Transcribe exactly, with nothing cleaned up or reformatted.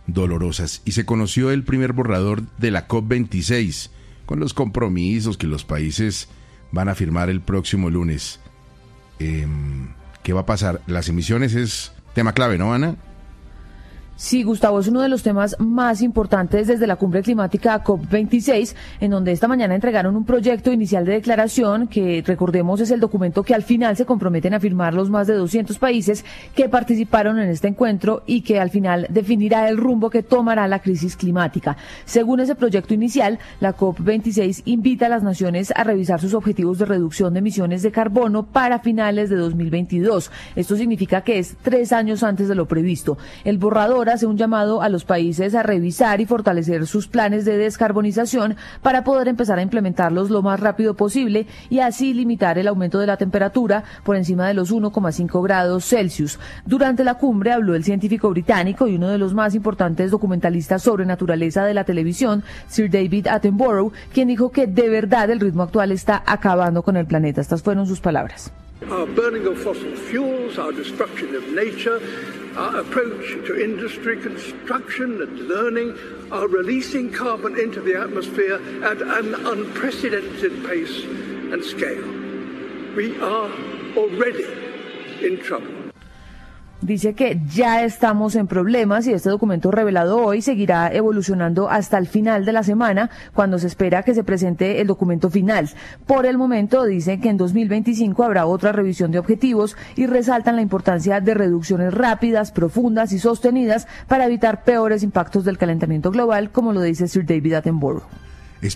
dolorosas. Y se conoció el primer borrador de la COP veintiséis, con los compromisos que los países van a firmar el próximo lunes. Eh, ¿Qué va a pasar? Las emisiones es tema clave, ¿no, Ana? Sí, Gustavo, es uno de los temas más importantes desde la cumbre climática COP veintiséis, en donde esta mañana entregaron un proyecto inicial de declaración que, recordemos, es el documento que al final se comprometen a firmar los más de doscientos países que participaron en este encuentro y que al final definirá el rumbo que tomará la crisis climática. Según ese proyecto inicial, la COP veintiséis invita a las naciones a revisar sus objetivos de reducción de emisiones de carbono para finales de dos mil veintidós. Esto significa que es tres años antes de lo previsto. El borrador hace un llamado a los países a revisar y fortalecer sus planes de descarbonización para poder empezar a implementarlos lo más rápido posible y así limitar el aumento de la temperatura por encima de los uno coma cinco grados Celsius. Durante la cumbre habló el científico británico y uno de los más importantes documentalistas sobre naturaleza de la televisión, Sir David Attenborough, quien dijo que de verdad el ritmo actual está acabando con el planeta. Estas fueron sus palabras. Our burning of fossil fuels, our destruction of nature, our approach to industry, construction and learning are releasing carbon into the atmosphere at an unprecedented pace and scale. We are already in trouble. Dice que ya estamos en problemas y este documento revelado hoy seguirá evolucionando hasta el final de la semana, cuando se espera que se presente el documento final. Por el momento dice que en dos mil veinticinco habrá otra revisión de objetivos y resaltan la importancia de reducciones rápidas, profundas y sostenidas para evitar peores impactos del calentamiento global, como lo dice Sir David Attenborough.